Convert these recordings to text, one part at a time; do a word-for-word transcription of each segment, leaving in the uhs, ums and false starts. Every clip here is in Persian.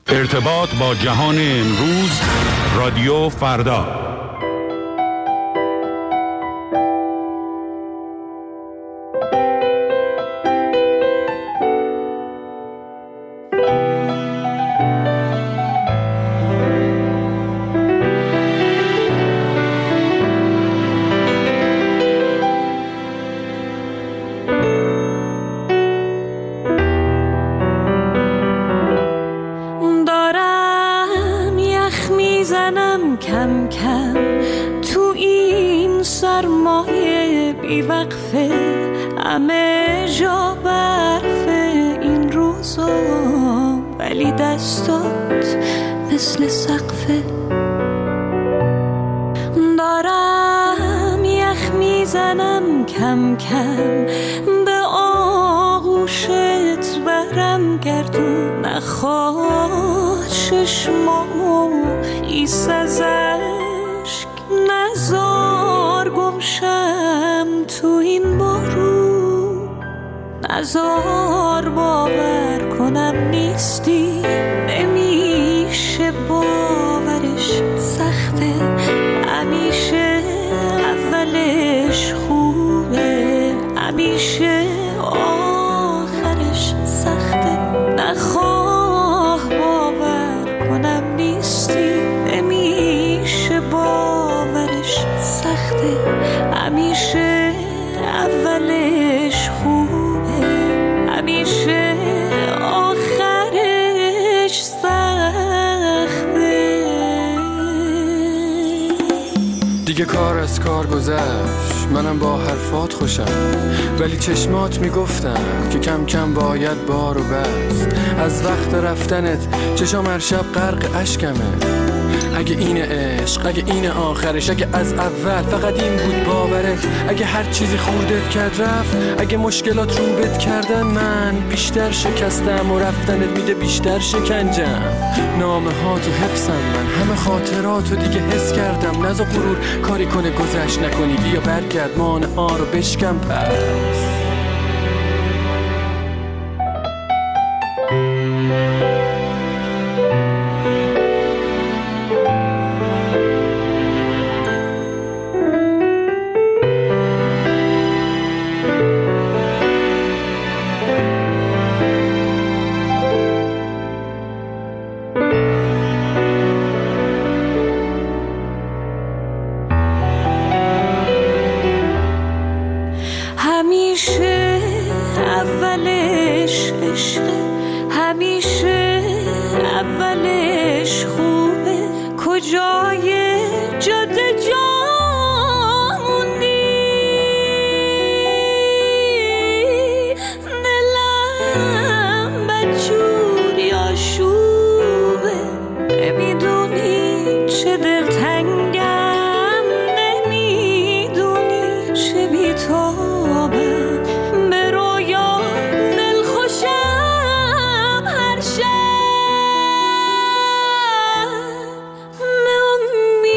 ارتباط با جهان امروز، رادیو فردا. کم کم تو این سرمایه بی وقفه، همه جا برفه این روزا، ولی دستات مثل سقفه. دارم یخ میزنم کم کم، به آغوشت برم گردون، نخواد ششمامو خیس از اشک، نزار گمشم تو این بارون، نزار باور کنم نیستی، نمیشه باورش سخته، همیشه اولش خوبه، همیشه آخرش سخته، نخواه باور کنم نیستی، نمیشه باورش سخته، همیشه اولش خوبه، همیشه آخرش سخته. دیگه کار از کار گذشت، منم با حرفات خوشم، ولی چشمات میگفتن که کم کم باید بارو بست. از وقت رفتنت چشام هر شب غرق اشکمه، اگه این عشق، اگه این آخرش، اگه از اول فقط این بود باورت، اگه هر چیزی خوردت کرد رفت، اگه مشکلات روبت کردن من بیشتر شکستم و رفتنت میده بیشتر شکنجم. نامه ها تو حفظم من، همه خاطراتو دیگه حس کردم، نزا غرور کاری کنه گذشت نکنی، بیا برگرد مانه ها رو بشکم پس. همیشه اولش عشقه، همیشه اولش خوبه، کجای جاده جامونی، دلم بدجوری آشوبه، نمیدونی چه دلتنگم، نمیدونی چه بی‌تابم، به رویا دلخوشم هر شب، به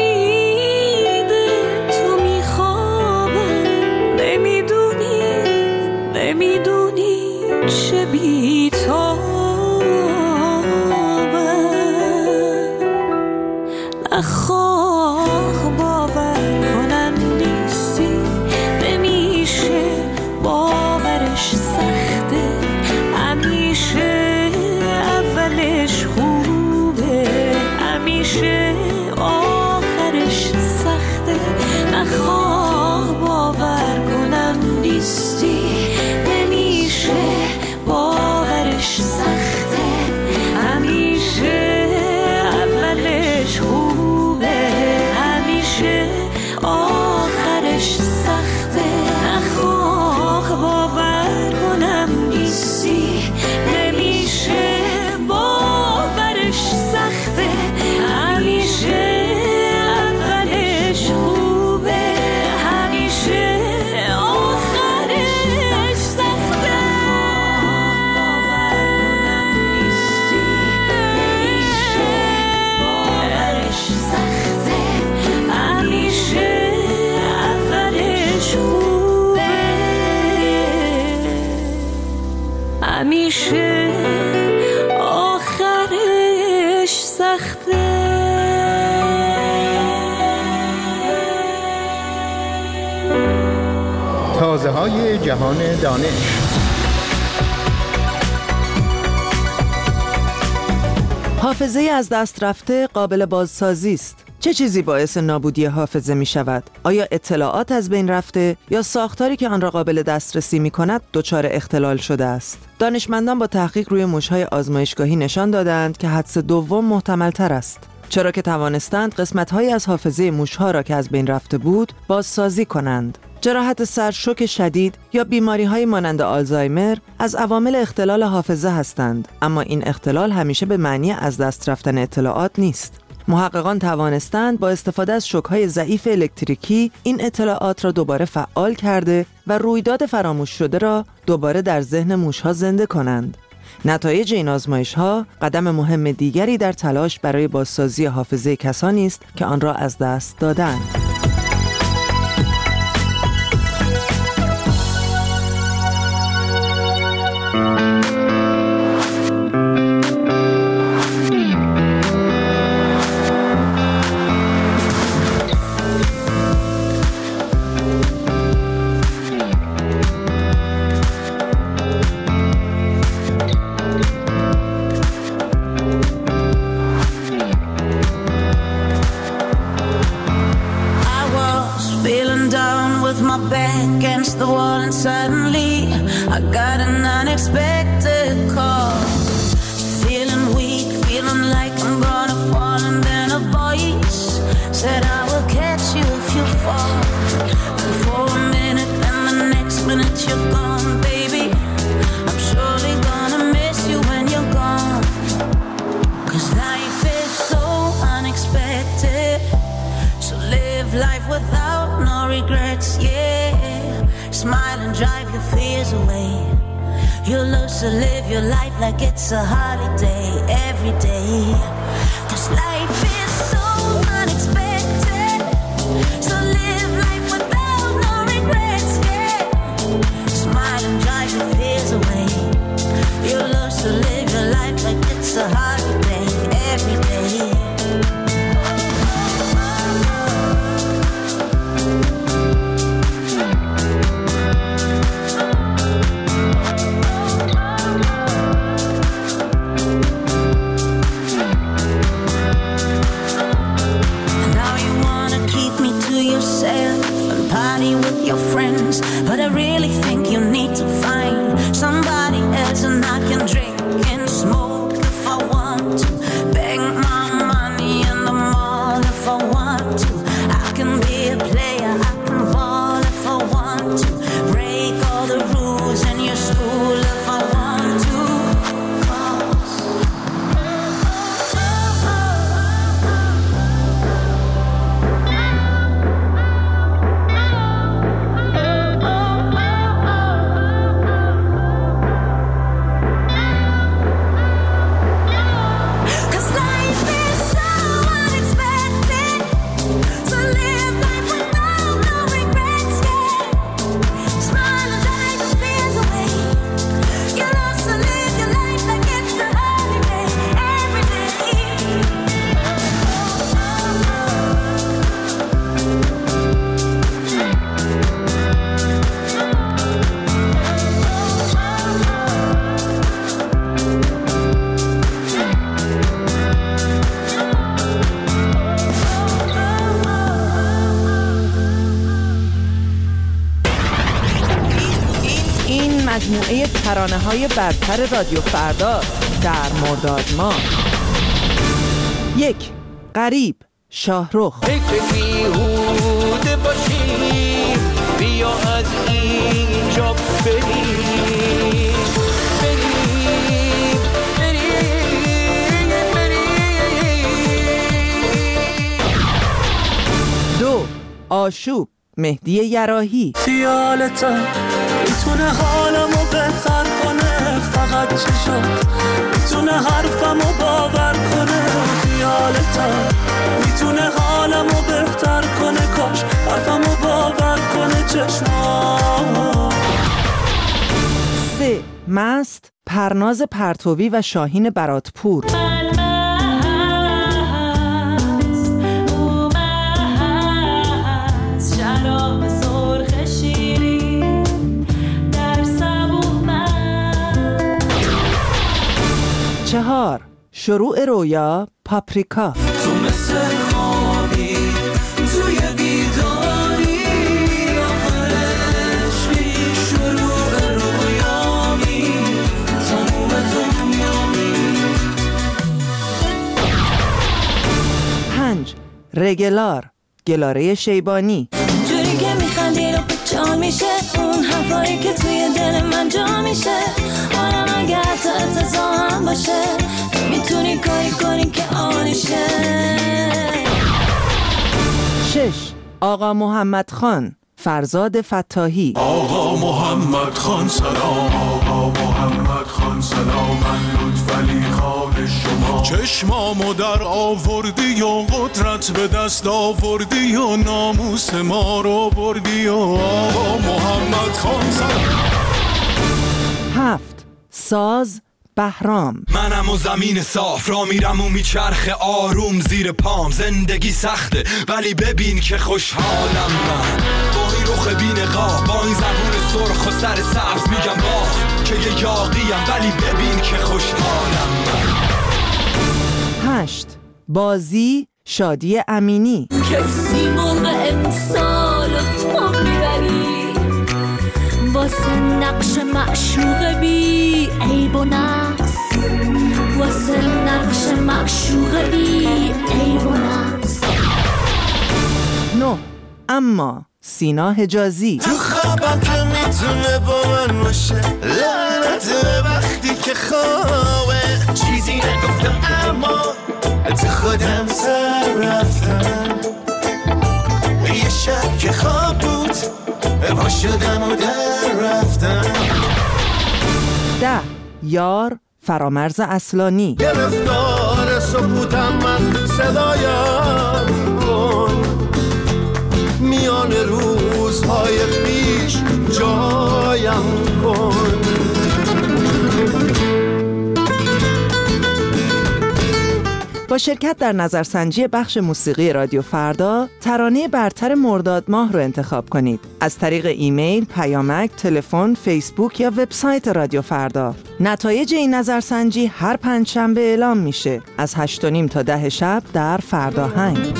سخته. تازه های جهان دانش. حافظه از دست رفته قابل بازسازی است. چه چیزی باعث نابودی حافظه می شود؟ آیا اطلاعات از بین رفته یا ساختاری که آن را قابل دسترسی می کند دچار اختلال شده است؟ دانشمندان با تحقیق روی موش‌های آزمایشگاهی نشان دادند که حدس دوم محتمل تر است، چرا که توانستند قسمت‌هایی از حافظه موش‌ها را که از بین رفته بود بازسازی کنند. جراحت سر، شوک شدید یا بیماری‌های مانند آلزایمر از عوامل اختلال حافظه هستند، اما این اختلال همیشه به معنی از دست رفتن اطلاعات نیست. محققان توانستند با استفاده از شوک‌های ضعیف الکتریکی این اطلاعات را دوباره فعال کرده و رویداد فراموش شده را دوباره در ذهن موش‌ها زنده کنند. نتایج این آزمایش‌ها قدم مهم دیگری در تلاش برای بازسازی حافظه کسانی است که آن را از دست دادند. The wall and suddenly I got an unexpected call. Feeling weak, feeling like I'm gonna fall, and then a voice said I will catch you if you fall. And for a minute and the next minute you're gone, baby. I'm surely gonna miss you when you're gone. 'Cause life is so unexpected, so live life without no regrets, yeah. Smile and drive your fears away. You'll learn to live your life like it's a holiday every day. 'Cause life is so unexpected, so live life without no regrets, yeah. Smile and drive your fears away. You'll learn to live your life like it's a holiday every day. But I really think you need to find somebody else, and I can drink and smoke if I want to, beg my money in the mall if I want to. I can be a player, I can ball if I want to, break all the rules in your school if I want to. 'Cause مجموعه ترانه‌های برتر رادیو فردا در مرداد ماه. یک، غریب، شاهرخ. فکر بیهوده باشی، بیا از اینجا بریم بریم بریم بریم. دو، آشوب، مهدی یراحی. خیالت میتونه حالمو بهتر کنه، فقط چشات میتونه حرفمو باور کنه. خیالت میتونه حالمو بهتر کنه، کاش حرفمو باور کنه چشمات. سه، مست، پرناز پرتوی و شاهین براتپور. چهار، شروع رویا پاپریکا. تو مثل خوابی توی بیداری، آخرشی شروع رویامی، تموم دنیامی. پنج، رگلار گلاره شیبانی. جوری که میخندی رو پیچان میشه، اون حرفایی که توی دل من جا میشه. حالا اگر تا افتضاح هم باشه، میتونی کاری کنی که آنیشه. شش، آقا محمد خان فرزاد فتاحی. آقا محمد خان سلام، آقا محمد خان سلام، من لطفعلی خان شما. چشمامو در آوردی و قدرت به دست آوردی و ناموس ما رو بردی و آقا محمد خان سلام. هفت، ساز بهرام. منم و زمین صاف را میرم و میچرخ آروم زیر پام. زندگی سخته ولی ببین که خوشحالم من، با این رخ بی‌نقاب، با این زبون سرخ و سر سبز میگم باز که یه یاقیم، ولی ببین که خوشحالم من. هشت، بازی شادی امینی. کسی مرغ امسال تو میبری، واسه نقش معشوق بی عیب و نقص، واسه نقش معشوق بی عیب و نقص. نه، اما سینا حجازی. تو خوابم که میتونه با من باشه، لعنت وقتی که خوابه. چیزی نگفتم اما تو خودم سر رفتم، یه شب که خواب بود پا شدم و در رفتم. ده، یار فرامرز اصلانی. گرفتار سکوتم من، صدایم کن، میان روزهای پیش جایم کن. با شرکت در نظرسنجی بخش موسیقی رادیو فردا، ترانه برتر مرداد ماه رو انتخاب کنید از طریق ایمیل، پیامک، تلفن، فیسبوک یا وبسایت رادیو فردا. نتایج این نظرسنجی هر پنجشنبه اعلام میشه از هشت و نیم تا ده شب در فرداهنگ.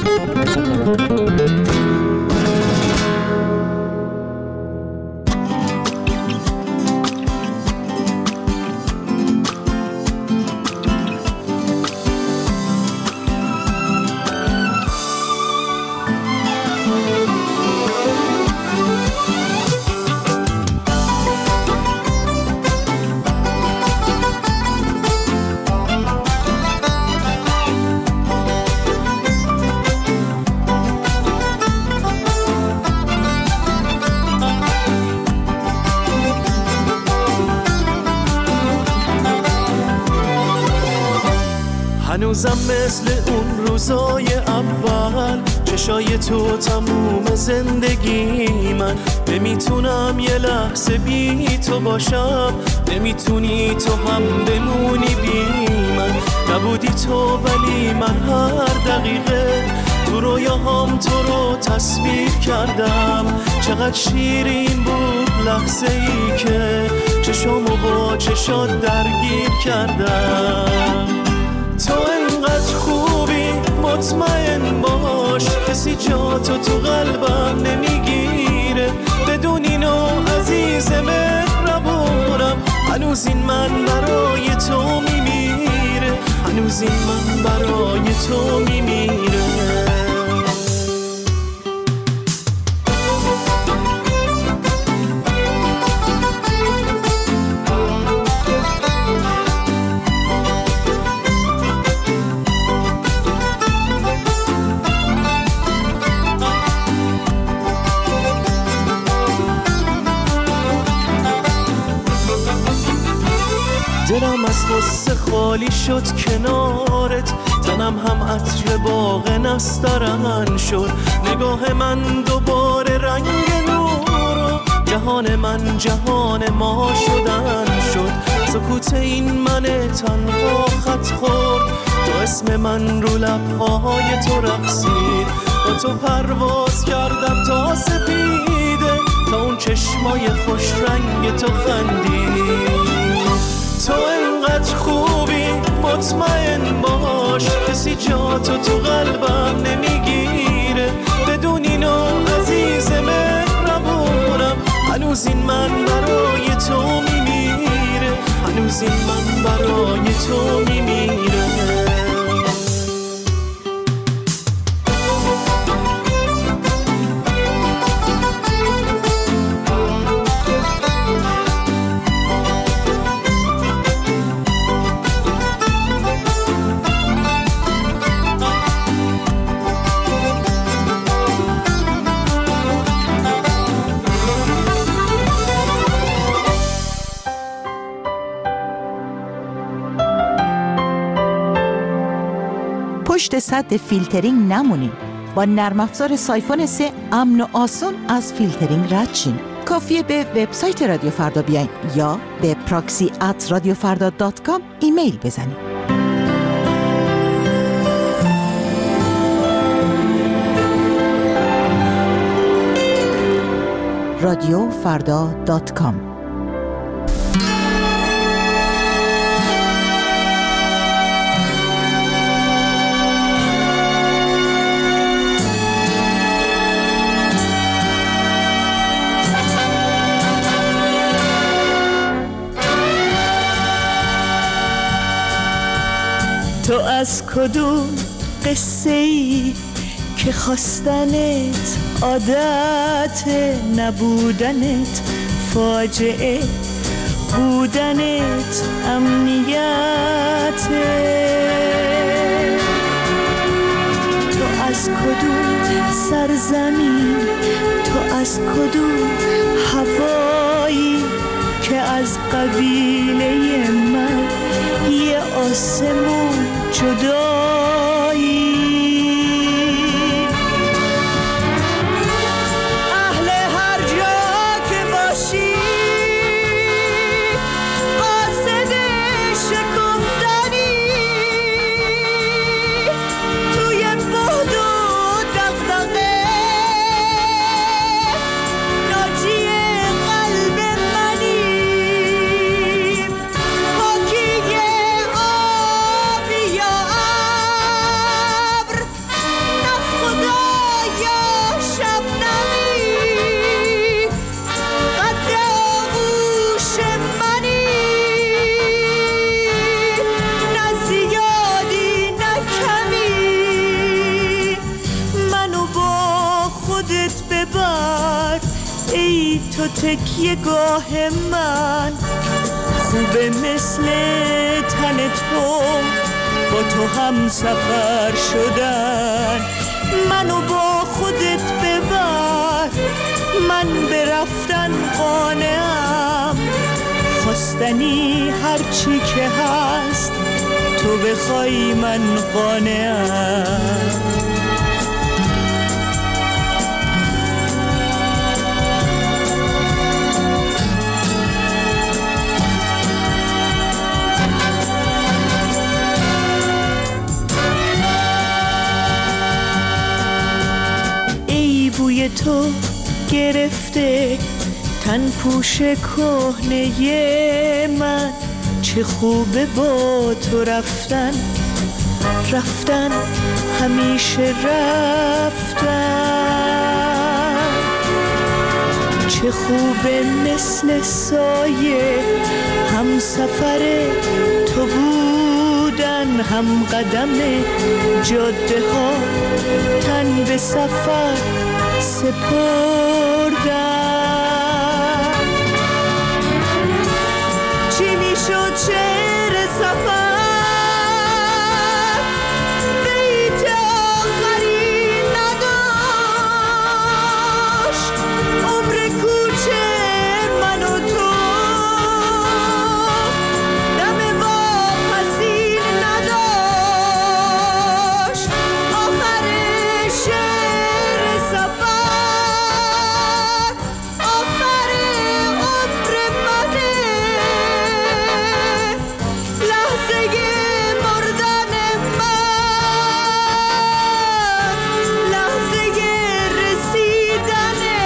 هنوزم مثل اون روزای اول، چشای تو تموم زندگی من. نمیتونم یه لحظه بی تو باشم، نمیتونی تو هم بمونی بی من. نبودی تو ولی من هر دقیقه تو رویاهام تو رو تصویر کردم. چقدر شیرین بود لحظه ای که چشامو با چشات درگیر کردم. تو انقدر خوبی مطمئن باش، کسی جا تو تو قلبم نمیگیره. بدون اینو عزیز مهربونم، هنوز این من برای تو میمیره، هنوز این من برای تو میمیره. دلم از غصه خالی شد کنارت، تنم هم عطر باغ نسترن شد. نگاه من دوباره رنگ نور، جهان من جهان ما شدن شد. سکوت این من تنها خط خورد، تو اسم من رو لبهای تو رقصید. با تو پرواز کردم تا سپیده، تا اون چشمای خوش رنگ تو خندید. تو انقدر خوبی جا تو تو قلبم نمیگیره. بدون اینو عزیز مهربونم، هنوز این من برای تو میمیره، هنوز این من برای تو میمیره. پشت سد فیلترینگ نمونین. با نرم افزار سایفون سه امن و آسون از فیلترینگ رد شین. کافیه به وبسایت رادیو فردا بیاین یا به پراکسی ات رادیو فردا دات کام ایمیل بزنین. رادیو فردا دات کام. تو از کدوم قصه ای که خواستنت عادت، نبودنت فاجعه، بودنت امنیته. تو از کدوم سرزمین، تو از کدوم هوایی که از قبیله من یه آسمون جدایی. اهل هر جا که باشی قاصد شکفتنی، توی بعد و دغدغه ناجی قلب منی. پاکی آبی یا ابر، نه خدا یا شبنمی، قد آغوش منی. نه زیادی نه کمی، منو با خودت ببر ای تو تکیه گاه من. خوبه مثل تن تو با تو هم سفر شدن. منو با خودت ببر، من به رفتن قانعم. خواستنی هرچی که هست تو بخوای من قانعم. بوی تو گرفته تن پوش کهنه من، چه خوبه با تو رفتن، رفتن همیشه رفتن. چه خوبه مثل سایه هم سفر تو بودن، هم قدم جاده ها تن به سفر سپردن. چی میشد شعر سفر بیت آخری نداشت، عمر کوچه من و تو دم واپسی نداشت. آخر شعر سفر آخر عمر منه، لحظه مردن من، لحظه رسیدنه.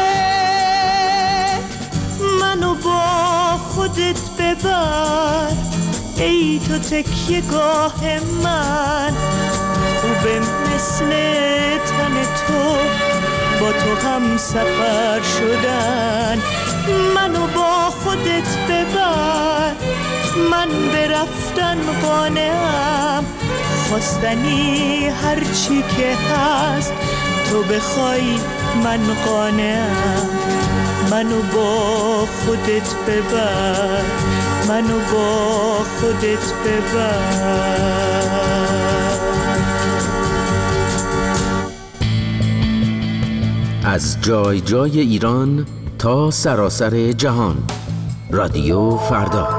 منو با خودت ببر ای تو تکیه گاه من. خوبه مثل تن تو، با تو هم سفر شدن. منو با خودت ببر، من به رفتن قانعم. خواستنی هرچی که هست تو بخوای من قانعم. منو با خودت ببر، منو با خودت ببر. از جای جای ایران تا سراسر جهان، رادیو فردا.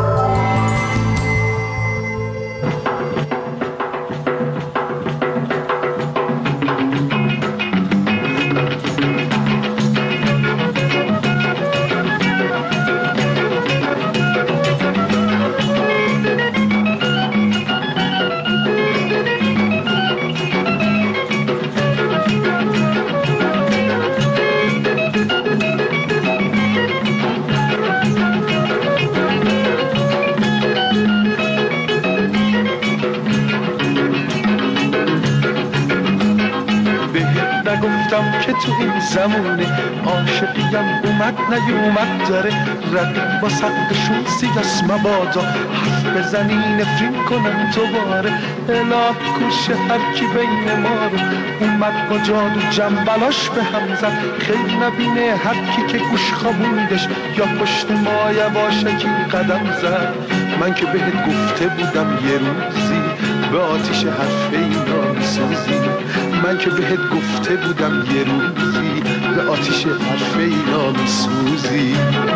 که تو این زمونه عاشقیم اومد نیومد داره. رقیب با سقفشون سیاس مبادا حرف بزنی نفرین کنم دوباره. الهی کوشه هرکی بین ما رو اومد با جادو جنبلاش به هم زد. خیلی نبینه هرکی که گوش خوابوندش یا پشت ما یواشکی قدم زد. من که بهت گفته بودم یه روزی به آتیش حرف اینا میسوزی. من که بهت گفته بودم یه روزی به آتیش حرف اینا میسوزی.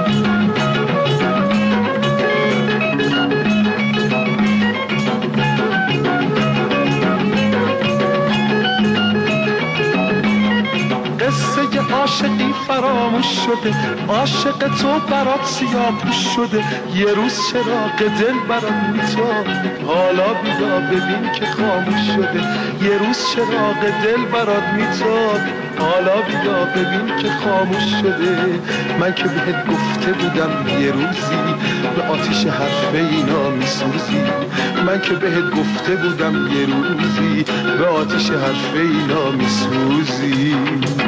قصه عاشقی فراموش شده، عاشق تو برات سیاپوش شده. یه روز چراغ دل برات میتاب، حالا بیدا ببین که خاموش شده. یه روز چراغ دل برات میتاب، حالا بیدا ببین که خاموش شده. من که بهت گفته بودم یه روزی به آتیش حرف اینا میسوزی. من که بهت گفته بودم یه روزی به آتیش حرف اینا میسوزی.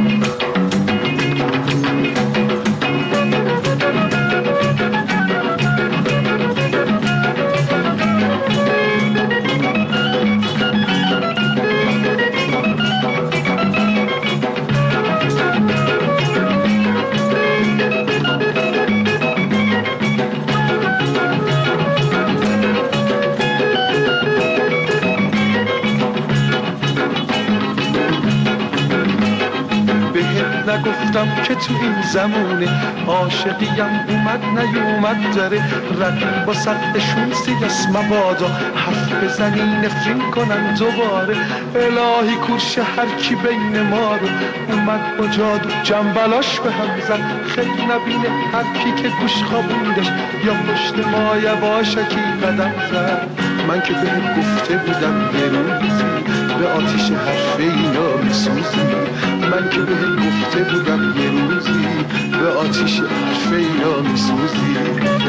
نگفتم که تو این زمونه عاشقیم اومد نیومد داره. رقیب با سقفشون سیاس مبادا حرف بزنی نفرین کنن دوباره. الهی کوشه هرکی بین ما رو اومد با جادو جنبلاش به هم زد. خیلی نبینه هرکی که گوش خوابوندش یا پشت ما یواشکی قدم زد. من که بهت گفته بودم یه روزی به آتیش حرف اینا میسوزی. من که بهت گفته بودم یه روزی به آتیش حرف اینا میسوزی.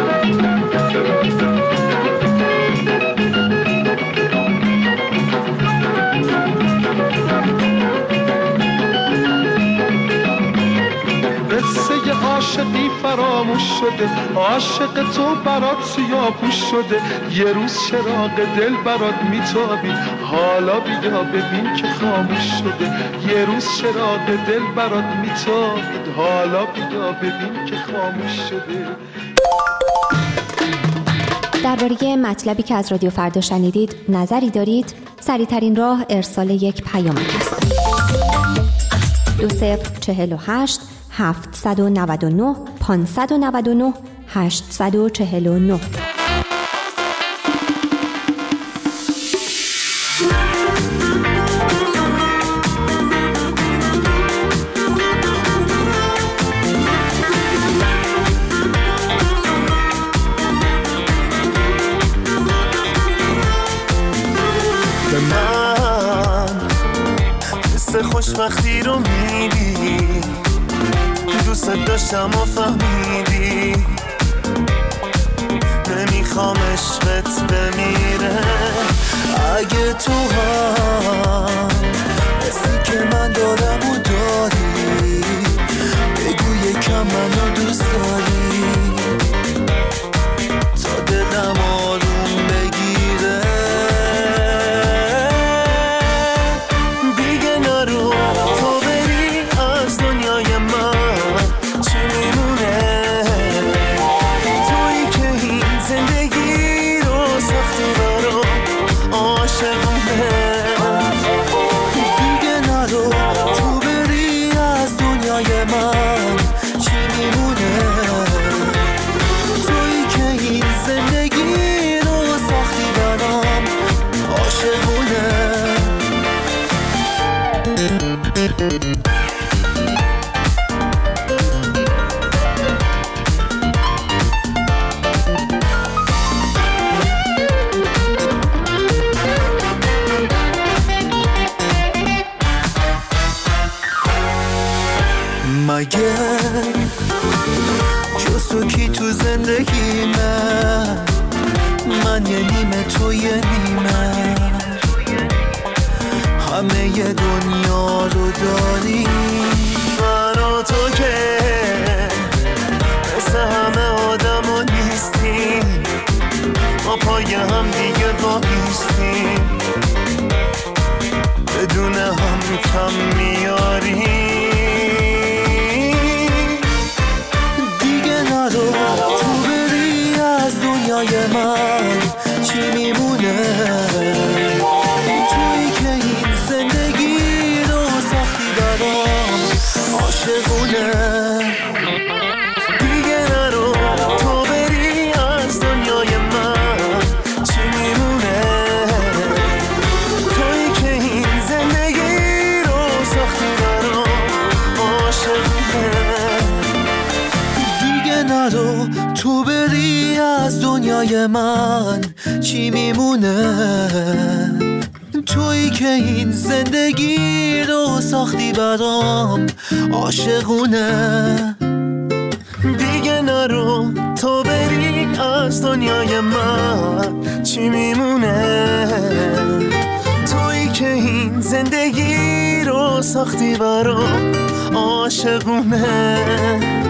قصه عاشقی فراموش شده، عاشق تو برات سیاپوش شده. یه روز چراغ دل برات میتابید، حالا بیدا ببین که خاموش شده. یه روز چراغ دل برات میتابید، حالا بیدا ببین که خاموش شده. درباره مطلبی که از رادیو فردا شنیدید نظری دارید؟ سریع‌ترین راه ارسال یک پیامک است. دو صفر چهل و هشت هفتصد و نود و نه پانصد و نود و نه هشتصد و چهل و نه. به من حس خوشبختی رو میدی، دوست داشتم و فهمیدی. نمیخوام عشقت بمیره، اگه تو مگه جز تو کی تو زندگی من من یه نیمه تو یه نیمه همه ی دنیا رو داری من و تو که مثل همه آدم ها نیستیم ما پای هم دیگه وایستیم بدون هم کم میاریم تو بری از دنیای من چی میمونه تویی که این زندگی رو سختی برام عاشقونه دیگه نرو تو بری از دنیای من چی میمونه تویی که این زندگی رو سختی برام عاشقونه نرو تو بری از دنیای من چی میمونه تویی که این زندگی رو ساختی برام عاشقونه دیگه نرو تو بری از دنیای من چی میمونه تویی که این زندگی رو ساختی برام عاشقونه